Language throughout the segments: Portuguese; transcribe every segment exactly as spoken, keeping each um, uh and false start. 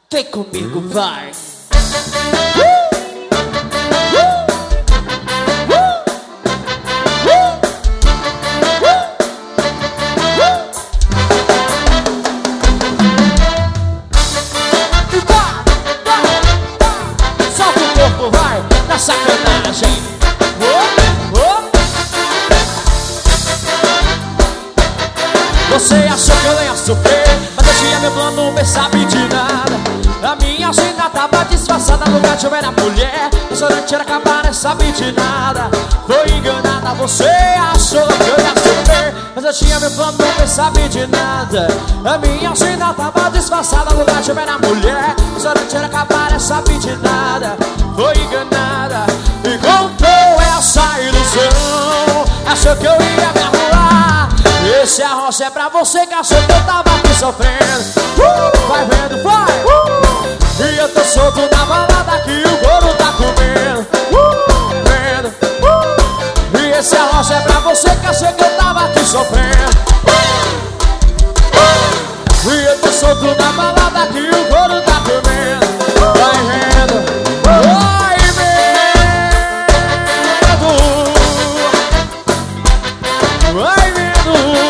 Vem comigo, vai. Solta o corpo, vai, na sacanagem. Oh, oh. Você achou que eu ia sofrer, mas eu tinha meu plano, bem sabe de nada. A minha agenda tava disfarçada, no lugar de eu era mulher. O restaurante era acabar, não sabe de nada. Foi enganada, você achou que eu ia sofrer, mas eu tinha meu plano, não sabe de nada. A minha agenda tava disfarçada, no lugar de eu era mulher. O restaurante era acabar, não sabe de nada. Foi enganada e contou essa ilusão. Achou que eu ia me arrumar. Esse arroz é pra você que achou que eu tava aqui sofrendo. uh, Vai vendo, vai! uh, E eu tô solto na balada que o couro tá comendo. uh, Vendo, uh, E esse arroz é pra você que achou que eu tava aqui sofrendo. uh, uh, E eu tô solto na balada que o couro tá comendo. Vai vendo, vai vendo, vai vendo.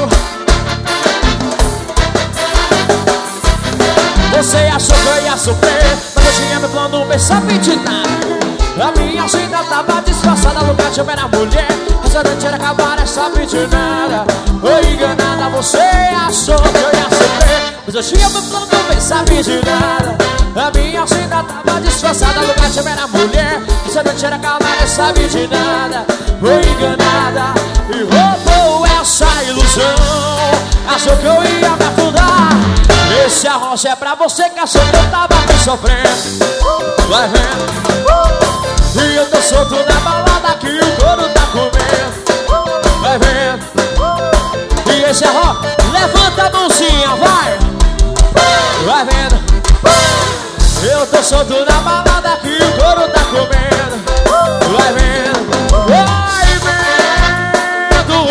Você achou que eu ia sofrer, mas eu tinha meu plano, bem sabe de nada. A minha agenda tava disfarçada, no lugar de eu era mulher. O restaurante era acabar, não sabe de nada. Foi enganada, você achou que eu ia sofrer, mas eu tinha meu plano, bem sabe de nada. A minha agenda tava disfarçada, no lugar de eu era mulher. O restaurante era acabar, não sabe de nada. Foi enganada e roubou essa ilusão. Achou que eu ia me afundar. Esse arroz é pra você que achou que eu tava aqui sofrendo. Vai vendo, e eu tô solto na balada que o couro tá comendo. Vai vendo, e esse arroz, levanta a mãozinha, vai. Vai vendo, eu tô solto na balada que o couro tá comendo. Vai vendo, vai vendo,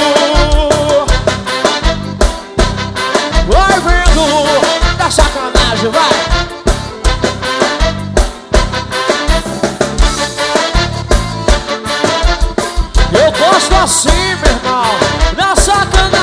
vai vendo, tá sacanagem, vai. Eu gosto assim, meu irmão, na sacanagem.